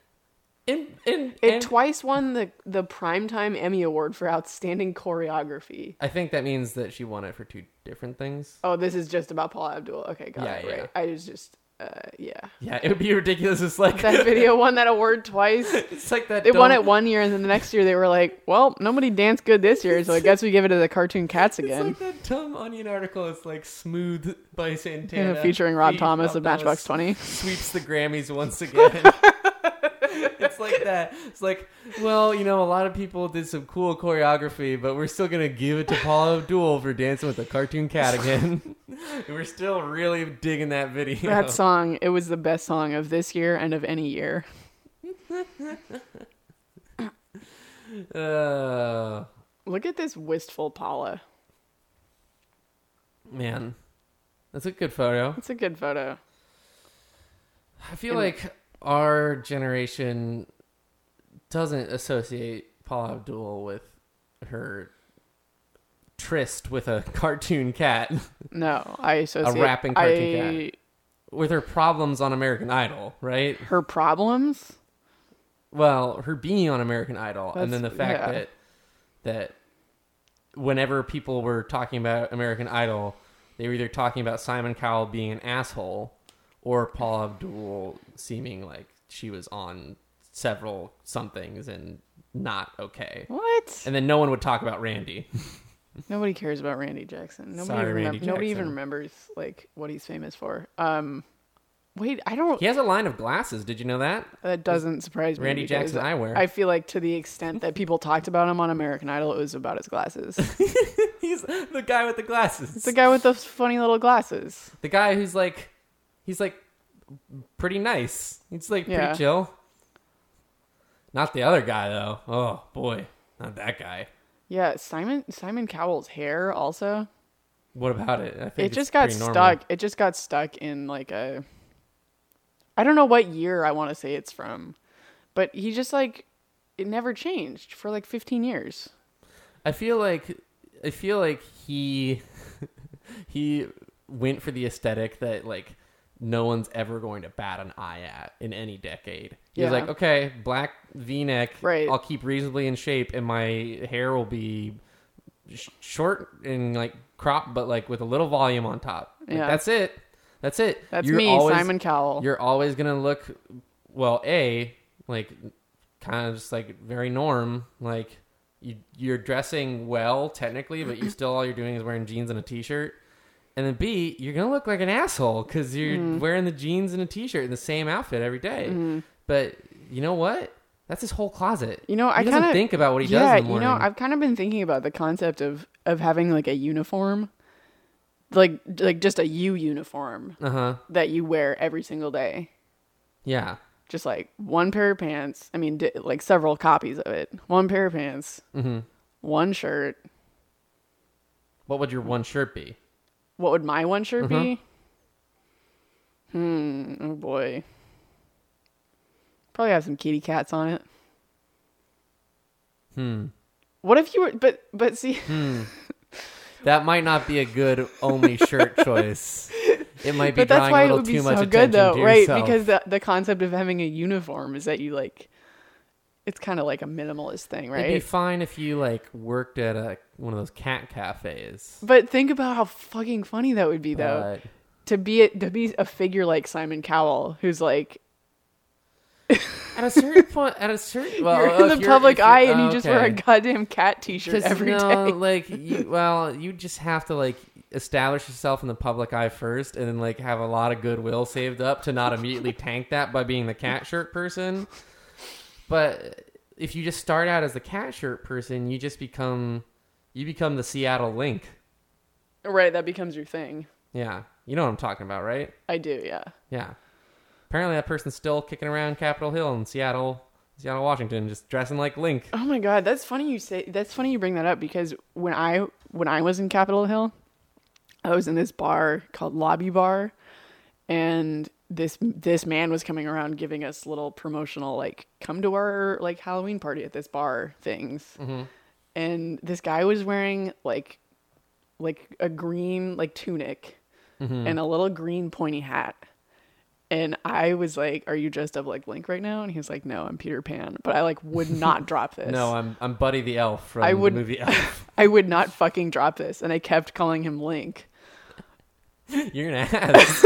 It twice won the Primetime Emmy Award for Outstanding Choreography. I think that means that she won it for two different things. Oh, this is just about Paula Abdul. Okay, got it. Right. I was just, Yeah, it would be ridiculous. It's like that video won that award twice. It's like that. They won it one year, and then the next year they were like, "Well, nobody danced good this year, so I guess we give it to the cartoon cats again." It's like that dumb Onion article. It's like Smooth by Santana, featuring Rob Thomas of Matchbox 20, sweeps the Grammys once again. It's like that. It's like, well, a lot of people did some cool choreography, but we're still going to give it to Paula Abdul for dancing with the cartoon cat again. We're still really digging that video. That song, it was the best song of this year and of any year. Look at this wistful Paula. Man, that's a good photo. It's a good photo. I feel like our generation doesn't associate Paula Abdul with her tryst with a cartoon cat. No, I associate a rapping cartoon cat with her problems on American Idol, right? Her problems? Well, her being on American Idol, and then the fact that whenever people were talking about American Idol, they were either talking about Simon Cowell being an asshole or Paula Abdul seeming like she was on several somethings and not okay. What? And then no one would talk about Randy. Nobody cares about Randy Jackson. Nobody even remembers like what he's famous for. Wait, I don't. He has a line of glasses. Did you know that? That doesn't surprise me. Randy Jackson eyewear. I feel like to the extent that people talked about him on American Idol, it was about his glasses. He's the guy with the glasses. It's the guy with those funny little glasses. The guy who's like, he's like pretty nice. He's like pretty chill. Not the other guy though. Oh boy, not that guy. Yeah, Simon Cowell's hair also. What about it? I think it just got stuck. Normal. It just got stuck in like a. I don't know what year I want to say it's from, but he just like it never changed for like 15 years. I feel like he he went for the aesthetic that like no one's ever going to bat an eye at in any decade. He was like, okay, black V-neck, right. I'll keep reasonably in shape, and my hair will be short and like cropped, but like with a little volume on top. Like, that's it. That's me, Simon Cowell. You're always gonna look, well, like kind of just like very norm. Like you're dressing well technically, but all you're doing is wearing jeans and a t-shirt. And then B, you're gonna look like an asshole because you're wearing the jeans and a t-shirt in the same outfit every day. Mm-hmm. But you know what? That's his whole closet. You know, he doesn't think about what he does in the morning. You know, I've kind of been thinking about the concept of having like a uniform, like just a uniform that you wear every single day. Yeah. Just like one pair of pants. I mean, like several copies of it. One pair of pants. Mm-hmm. One shirt. What would your one shirt be? What would my one shirt be? Oh boy. Probably have some kitty cats on it. What if you were, but see. That might not be a good only shirt choice. It might be drawing a little too much attention to yourself. Right? Because the concept of having a uniform is that you like, it's kind of like a minimalist thing, right? It'd be fine if you like worked at one of those cat cafes. But think about how fucking funny that would be, though. To be a figure like Simon Cowell, who's like. At a certain point, you're in the public eye and you just wear a goddamn cat t-shirt every day. Like, you just have to like establish yourself in the public eye first, and then like have a lot of goodwill saved up to not immediately tank that by being the cat shirt person. But if you just start out as the cat shirt person, you become the Seattle Link. Right, that becomes your thing. Yeah, you know what I'm talking about, right? I do, yeah. Yeah. Apparently that person's still kicking around Capitol Hill in Seattle, Washington, just dressing like Link. Oh my God, that's funny you bring that up, because when I was in Capitol Hill, I was in this bar called Lobby Bar, and this man was coming around giving us little promotional like come to our like Halloween party at this bar things. Mm-hmm. And this guy was wearing like a green like tunic and a little green pointy hat. And I was like, "Are you dressed up like Link right now?" And he was like, "No, I'm Peter Pan." But I like would not drop this. No, I'm Buddy the Elf from the movie Elf. I would not fucking drop this, and I kept calling him Link. You're an ass.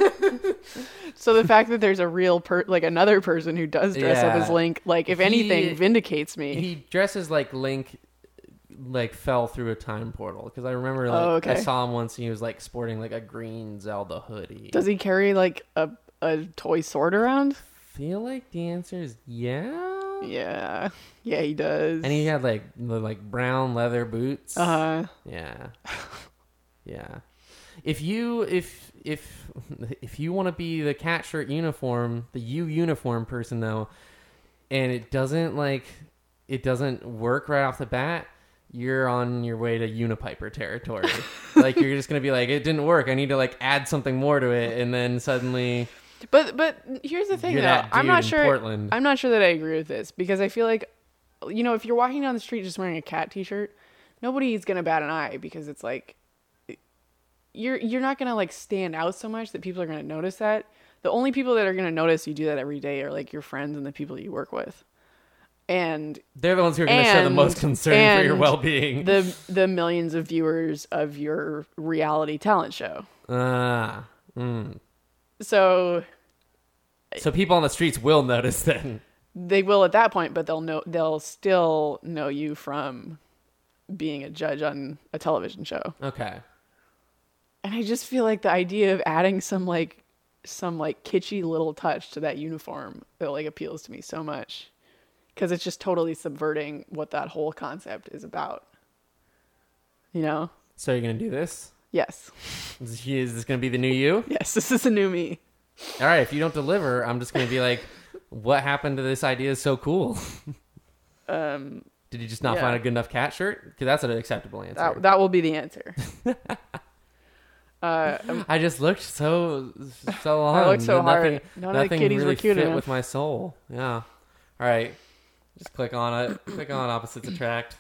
So the fact that there's a real another person who does dress up as Link, like if anything, vindicates me. He dresses like Link, like fell through a time portal, because I remember I saw him once and he was like sporting like a green Zelda hoodie. Does he carry like a toy sword around? Feel like the answer is yeah. Yeah, he does. And he had like the brown leather boots. Yeah. Yeah. If you want to be the cat shirt uniform, the uniform person though, and it doesn't work right off the bat, you're on your way to Unipiper territory. Like you're just gonna be like, it didn't work, I need to like add something more to it, and then suddenly. But here's the thing though, I'm not sure that I agree with this, because I feel like, if you're walking down the street just wearing a cat t-shirt, nobody's gonna bat an eye, because it's like. You're not going to like stand out so much that people are going to notice that. The only people that are going to notice you do that every day are like your friends and the people you work with. And they're the ones who are going to show the most concern for your well-being. The millions of viewers of your reality talent show. So people on the streets will notice then. They will at that point, but they'll still know you from being a judge on a television show. Okay. And I just feel like the idea of adding some kitschy little touch to that uniform that like appeals to me so much. Because it's just totally subverting what that whole concept is about. You know? So you're going to do this? Yes. Is this going to be the new you? Yes, this is the new me. All right, if you don't deliver, I'm just going to be like, what happened to this idea is so cool? Did you just not find a good enough cat shirt? Because that's an acceptable answer. That will be the answer. I just looked so long. I looked so hard. None of the kitties really were cute fit enough. with my soul. Yeah. All right. Just click on it. Click on opposites attract.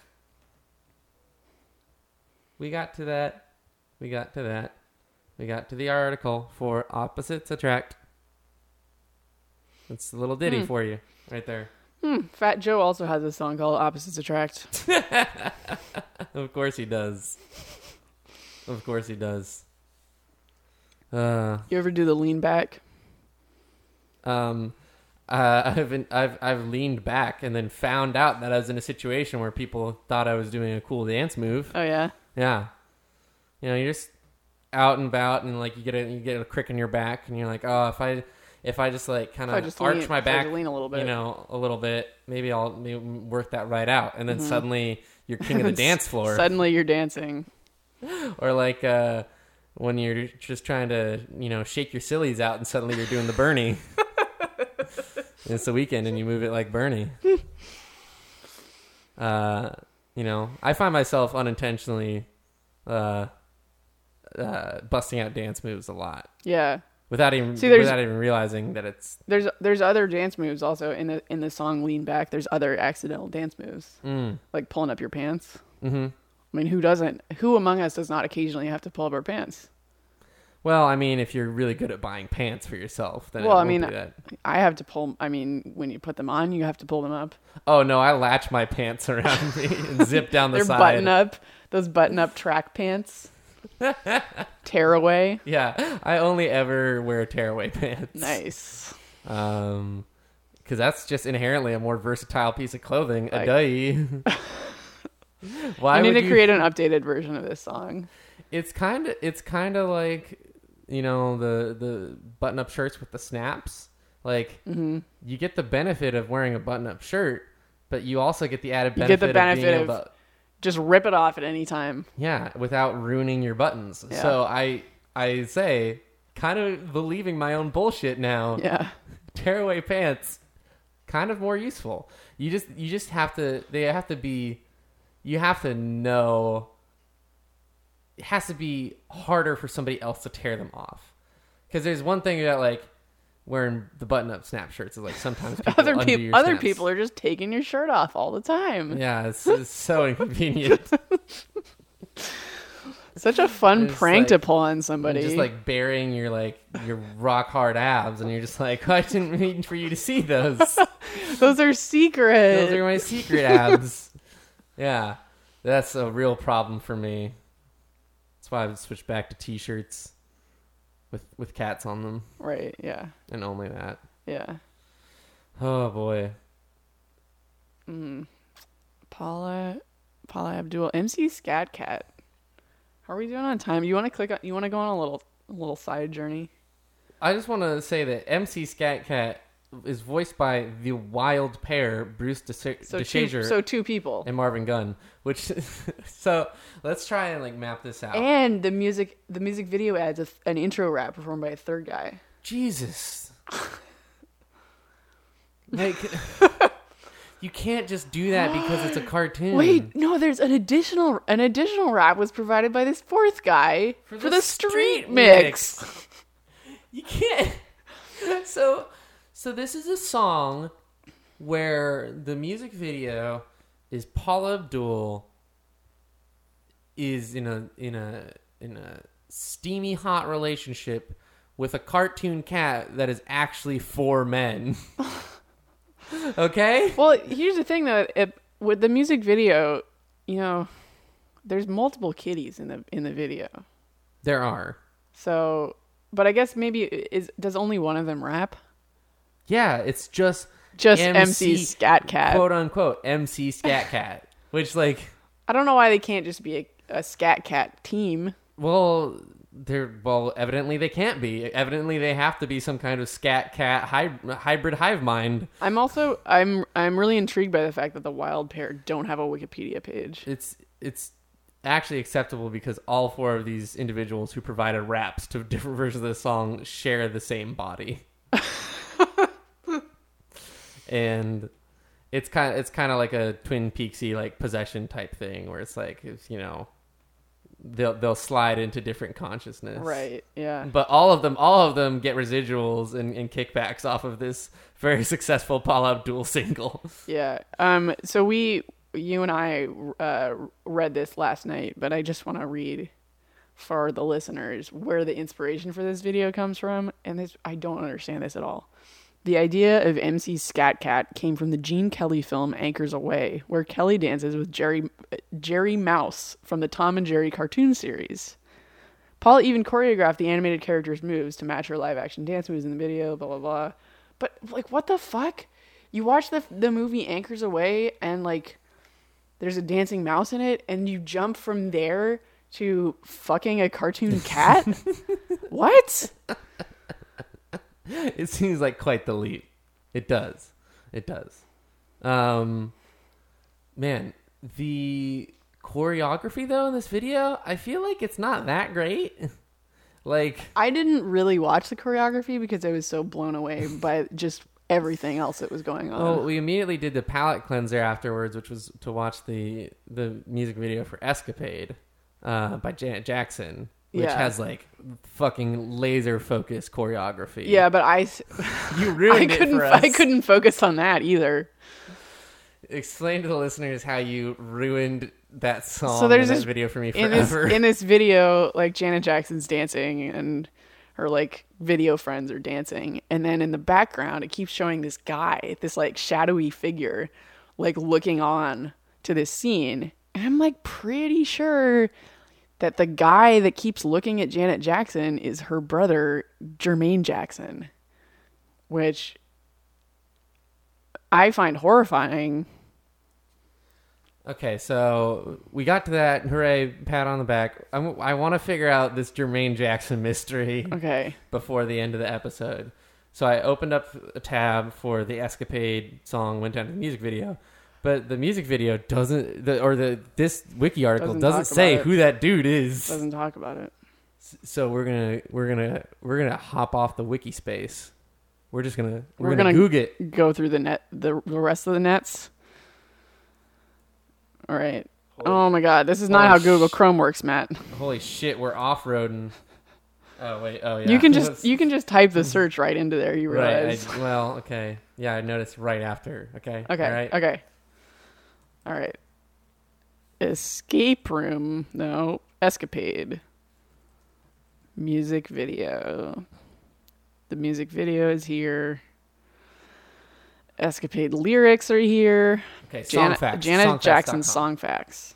We got to that. We got to the article for opposites attract. It's a little ditty for you right there. Fat Joe also has a song called Opposites Attract. Of course he does. Of course he does. You ever do the lean back? I've leaned back and then found out that I was in a situation where people thought I was doing a cool dance move. Oh yeah. Yeah. You know, you're just out and about and like you get a crick in your back and you're like, oh, if I just like kind of arch my back, lean a little bit, you know, a little bit, maybe I'll work that right out. And then suddenly you're king of the dance floor. Suddenly you're dancing. Or like when you're just trying to, you know, shake your sillies out and suddenly you're doing the Bernie. It's the weekend and you move it like Bernie. You know, I find myself unintentionally busting out dance moves a lot. Yeah. Without even realizing that it's there's other dance moves also in the song Lean Back. There's other accidental dance moves. Like pulling up your pants. Mm-hmm. I mean, who among us does not occasionally have to pull up our pants? Well, I mean, if you're really good at buying pants for yourself, then I have to pull. I mean, when you put them on, you have to pull them up. Oh no, I latch my pants around me and zip down the side. Those button up track pants. Tearaway. Yeah, I only ever wear tearaway pants. Nice. Because that's just inherently a more versatile piece of clothing. Why I need to create an updated version of this song. It's kind of like, you know, the button-up shirts with the snaps. Like, you get the benefit of wearing a button-up shirt, but you also get the added benefit of being able to just rip it off at any time. Yeah, without ruining your buttons. Yeah. So I say, kind of believing my own bullshit now. Yeah. Tearaway pants, kind of more useful. You just have to. They have to be. You have to know. It has to be harder for somebody else to tear them off. Because there's one thing about like wearing the button-up snap shirts is like sometimes people other people are just taking your shirt off all the time. Yeah, it's so inconvenient. Such a fun prank to pull on somebody. Just like burying your rock hard abs, and you're just like, I didn't mean for you to see those. Those are secret. Those are my secret abs. Yeah, that's a real problem for me. That's why I've switched back to t-shirts with cats on them. Right, yeah. And only that. Yeah. Oh, boy. Paula Abdul. MC Scat Cat. How are we doing on time? You want to go on a little side journey? I just want to say that MC Scat Cat is voiced by the wild pair, Bruce DeShazer. So two people. And Marvin Gunn. So let's try and like map this out. And the music video adds an intro rap performed by a third guy. Jesus. Like, you can't just do that because it's a cartoon. Wait, no, there's an additional rap was provided by this fourth guy for the street mix. You can't. So this is a song where the music video is Paula Abdul is in a steamy hot relationship with a cartoon cat that is actually 4 men. Okay. Well, here's the thing though. With the music video, there's multiple kitties in the video. There are. So, but I guess maybe does only one of them rap? Yeah, it's just MC Scat Cat, quote unquote MC Scat Cat, which like I don't know why they can't just be a Scat Cat team. Well, evidently they can't be. Evidently they have to be some kind of Scat Cat hybrid hive mind. I'm really intrigued by the fact that the Wild Pair don't have a Wikipedia page. It's actually acceptable because all four of these individuals who provided raps to different versions of the song share the same body. And it's kind of like a Twin Peaksy like possession type thing where it's like they'll slide into different consciousness. Right, yeah. But all of them get residuals and kickbacks off of this very successful Paula Abdul single. Yeah. So you and I read this last night, but I just want to read for the listeners where the inspiration for this video comes from. And I don't understand this at all. The idea of MC Scat Cat came from the Gene Kelly film Anchors Away, where Kelly dances with Jerry Mouse from the Tom and Jerry cartoon series. Paula even choreographed the animated character's moves to match her live-action dance moves in the video, blah, blah, blah. But, like, what the fuck? You watch the movie Anchors Away, and, like, there's a dancing mouse in it, and you jump from there to fucking a cartoon cat? What? It seems like quite the leap. It does. Man, the choreography though in this video, I feel like it's not that great. Like, I didn't really watch the choreography because I was so blown away by just everything else that was going on. Well, we immediately did the palate cleanser afterwards, which was to watch the music video for Escapade by Janet Jackson. Which has like fucking laser focused choreography. Yeah, but you ruined it for us. I couldn't focus on that either. Explain to the listeners how you ruined that song. So there's this video for me forever. In this video, like Janet Jackson's dancing and her like video friends are dancing, and then in the background it keeps showing this guy, this like shadowy figure, like looking on to this scene, and I'm like pretty sure that the guy that keeps looking at Janet Jackson is her brother, Jermaine Jackson, which I find horrifying. Okay, so we got to that. Hooray, pat on the back. I want to figure out this Jermaine Jackson mystery before the end of the episode. So I opened up a tab for the Escapade song, went down to the music video. But the music video this wiki article doesn't say who that dude is. Doesn't talk about it. So we're gonna hop off the wiki space. We're gonna Google it. Go through the rest of the nets. All right. Oh my God, this is not how Google Chrome works, Matt. Holy shit, we're off-roading. Oh wait, oh yeah. You can just type the search right into there. You realize? Right. Okay. Yeah, I noticed right after. Okay. Okay. All right. Okay. All right. Escape room. No. Escapade. Music video. The music video is here. Escapade lyrics are here. Okay, song facts. Janet Jackson's song facts.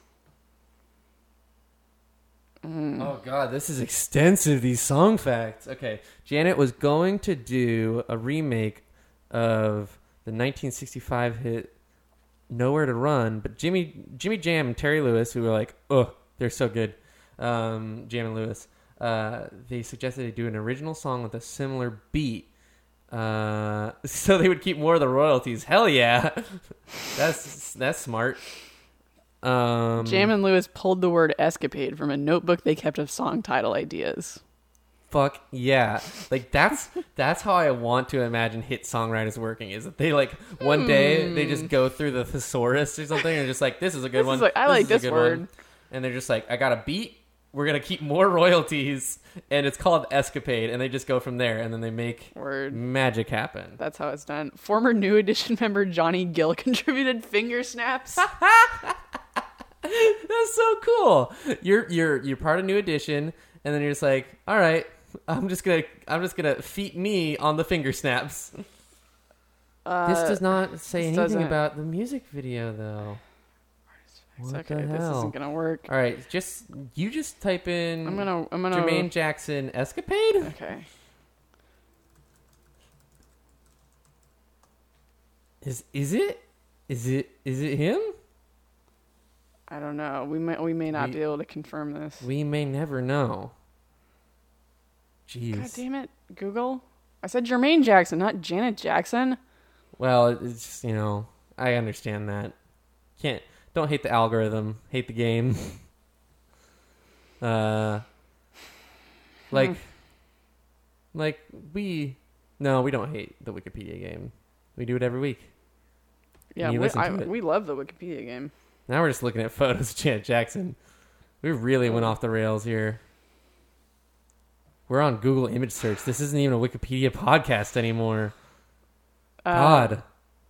Oh God, this is extensive, these song facts. Okay, Janet was going to do a remake of the 1965 hit Nowhere to Run, but Jimmy Jam and Terry Lewis, who were like, oh, they're so good, Jam and Lewis, they suggested they do an original song with a similar beat, so they would keep more of the royalties. Hell yeah. That's smart. Jam and Lewis pulled the word escapade from a notebook they kept of song title ideas. Fuck yeah. Like that's how I want to imagine hit songwriters working, is that they like one day they just go through the thesaurus or something and just like, this is a good one. I like this word. One. And they're just like, I got a beat, we're going to keep more royalties, and it's called Escapade, and they just go from there, and then they make magic happen. That's how it's done. Former New Edition member Johnny Gill contributed finger snaps. That's so cool. You're part of New Edition, and then you're just like, all right, I'm just gonna feat me on the finger snaps. This does not say anything doesn't. about the music video, though. What okay, the hell? this isn't gonna work. All right, just type in. I'm gonna. Jermaine Jackson escapade. Okay. Is it him? I don't know. We may not be able to confirm this. We may never know. Jeez. God damn it, Google. I said Jermaine Jackson, not Janet Jackson. Well, it's just, I understand that. Don't hate the algorithm, hate the game. We don't hate the Wikipedia game. We do it every week. Yeah, we love the Wikipedia game. Now we're just looking at photos of Janet Jackson. We really went off the rails here. We're on Google image search. This isn't even a Wikipedia podcast anymore. God.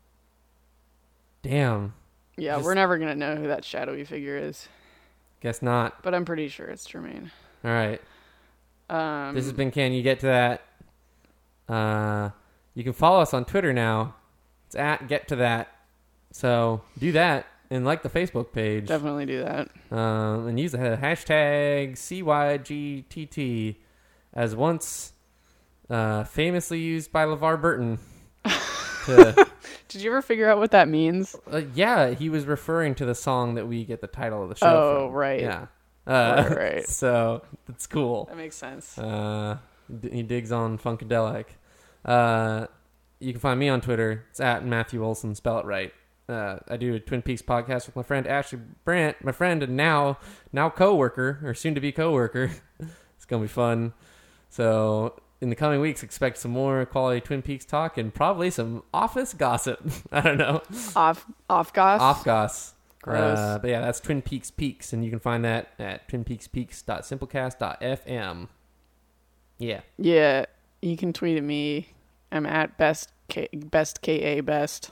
Damn. Yeah, we're never going to know who that shadowy figure is. Guess not. But I'm pretty sure it's Jermaine. All right. This has been Can You Get to That? You can follow us on Twitter now. It's at Get to That. So do that and like the Facebook page. Definitely do that. And use the hashtag CYGTT as once famously used by LeVar Burton. Did you ever figure out what that means? Yeah, he was referring to the song that we get the title of the show from. Right. Yeah. Right. So, that's cool. That makes sense. He digs on Funkadelic. You can find me on Twitter. It's at Matthew Olson, spell it right. I do a Twin Peaks podcast with my friend Ashley Brandt, my friend and now co-worker, or soon-to-be co-worker. It's going to be fun. So, in the coming weeks, expect some more quality Twin Peaks talk and probably some office gossip. I don't know. Off goss? Off goss. Gross. But yeah, that's Twin Peaks Peaks, and you can find that at twinpeakspeaks.simplecast.fm. Yeah. Yeah, you can tweet at me. I'm at best KA best.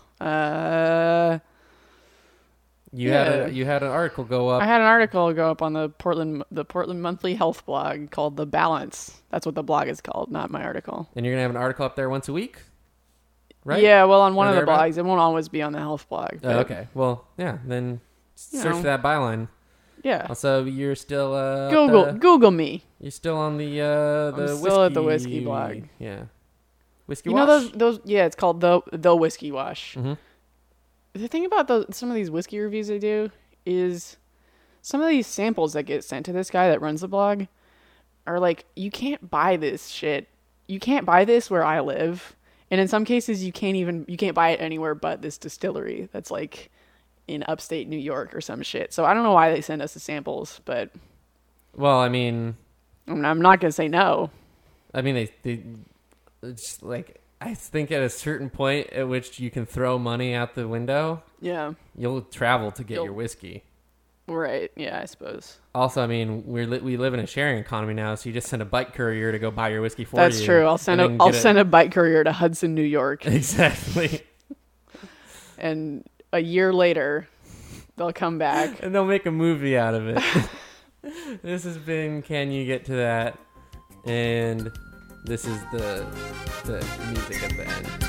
You had an article go up. I had an article go up on the Portland Monthly Health blog called The Balance. That's what the blog is called, not my article. And you're gonna have an article up there once a week, right? Yeah, well, on one of the blogs. It won't always be on the health blog. Oh, okay. Well, yeah. Then search for that byline. Yeah. Also, you're still Google me. You're still on the I'm whiskey. Still at the whiskey blog. Yeah. Whiskey Wash. You know those? Yeah, it's called the Whiskey Wash. Mm-hmm. The thing about some of these whiskey reviews they do is some of these samples that get sent to this guy that runs the blog are like, you can't buy this shit. You can't buy this where I live. And in some cases you can't buy it anywhere but this distillery that's like in upstate New York or some shit. So I don't know why they send us the samples, but well, I mean, I'm not going to say no. I mean, they it's like, I think at a certain point at which you can throw money out the window, yeah, you'll travel to get your whiskey. Right. Yeah, I suppose. Also, I mean, we live in a sharing economy now, so you just send a bike courier to go buy your whiskey for That's you. That's true. I'll send a bike courier to Hudson, New York. Exactly. And a year later, they'll come back and they'll make a movie out of it. This has been Can You Get to That? And this is the music at the end.